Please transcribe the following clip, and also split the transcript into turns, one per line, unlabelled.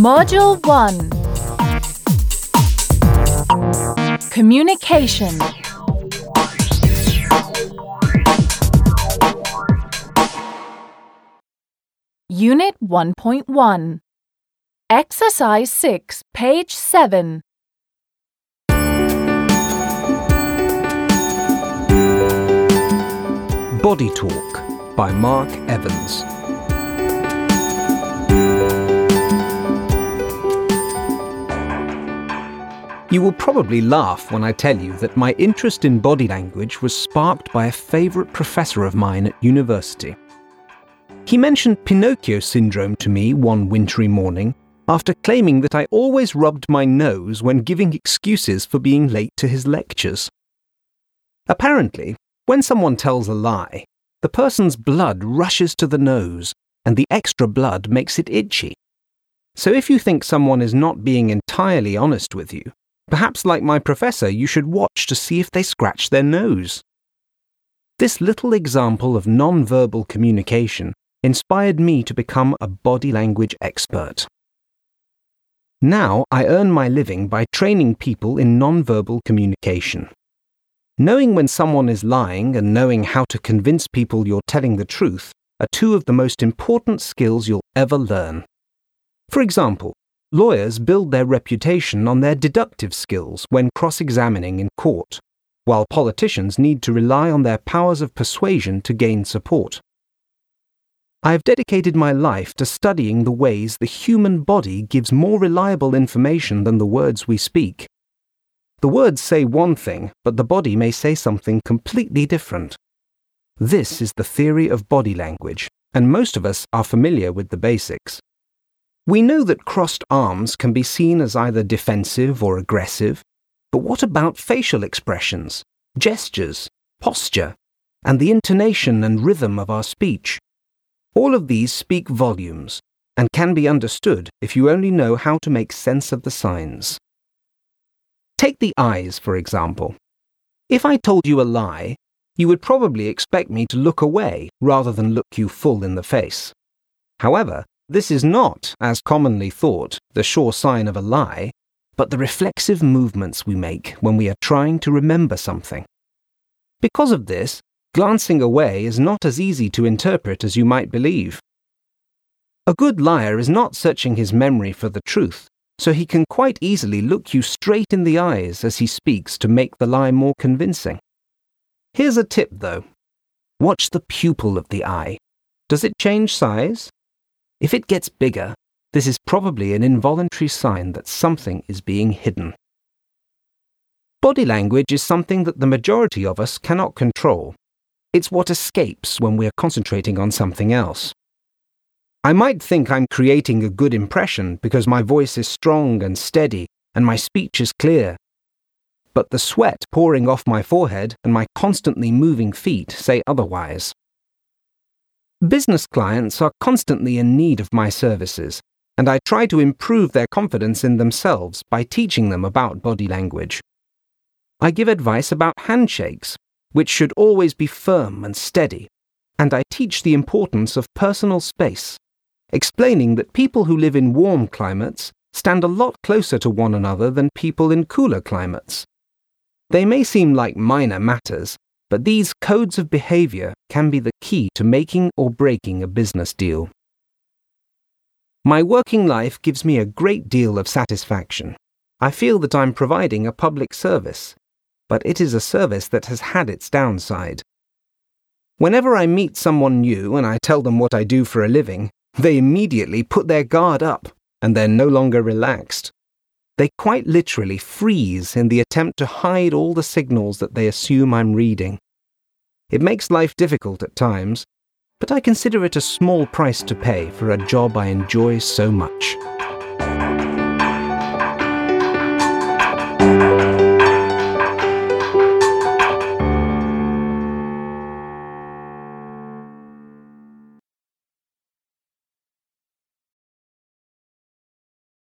Module 1. Communication. Unit 1.1. Exercise 6, page 7.
Body Talk by Mark Evans. You will probably laugh when I tell you that my interest in body language was sparked by a favourite professor of mine at university. He mentioned Pinocchio syndrome to me one wintry morning after claiming that I always rubbed my nose when giving excuses for being late to his lectures. Apparently, when someone tells a lie, the person's blood rushes to the nose and the extra blood makes it itchy. So if you think someone is not being entirely honest with you, perhaps like my professor, you should watch to see if they scratch their nose. This little example of non-verbal communication inspired me to become a body language expert. Now I earn my living by training people in non-verbal communication. Knowing when someone is lying and knowing how to convince people you're telling the truth are two of the most important skills you'll ever learn. For example, lawyers build their reputation on their deductive skills when cross-examining in court, while politicians need to rely on their powers of persuasion to gain support. I have dedicated my life to studying the ways the human body gives more reliable information than the words we speak. The words say one thing, but the body may say something completely different. This is the theory of body language, and most of us are familiar with the basics. We know that crossed arms can be seen as either defensive or aggressive, but what about facial expressions, gestures, posture, and the intonation and rhythm of our speech? All of these speak volumes and can be understood if you only know how to make sense of the signs. Take the eyes, for example. If I told you a lie, you would probably expect me to look away rather than look you full in the face. However, this is not, as commonly thought, the sure sign of a lie, but the reflexive movements we make when we are trying to remember something. Because of this, glancing away is not as easy to interpret as you might believe. A good liar is not searching his memory for the truth, so he can quite easily look you straight in the eyes as he speaks to make the lie more convincing. Here's a tip, though. Watch the pupil of the eye. Does it change size? If it gets bigger, this is probably an involuntary sign that something is being hidden. Body language is something that the majority of us cannot control. It's what escapes when we're concentrating on something else. I might think I'm creating a good impression because my voice is strong and steady and my speech is clear. But the sweat pouring off my forehead and my constantly moving feet say otherwise. Business clients are constantly in need of my services, and I try to improve their confidence in themselves by teaching them about body language. I give advice about handshakes, which should always be firm and steady, and I teach the importance of personal space, explaining that people who live in warm climates stand a lot closer to one another than people in cooler climates. They may seem like minor matters, but these codes of behavior can be the key to making or breaking a business deal. My working life gives me a great deal of satisfaction. I feel that I'm providing a public service, but it is a service that has had its downside. Whenever I meet someone new and I tell them what I do for a living, they immediately put their guard up and they're no longer relaxed. They quite literally freeze in the attempt to hide all the signals that they assume I'm reading. It makes life difficult at times, but I consider it a small price to pay for a job I enjoy so much.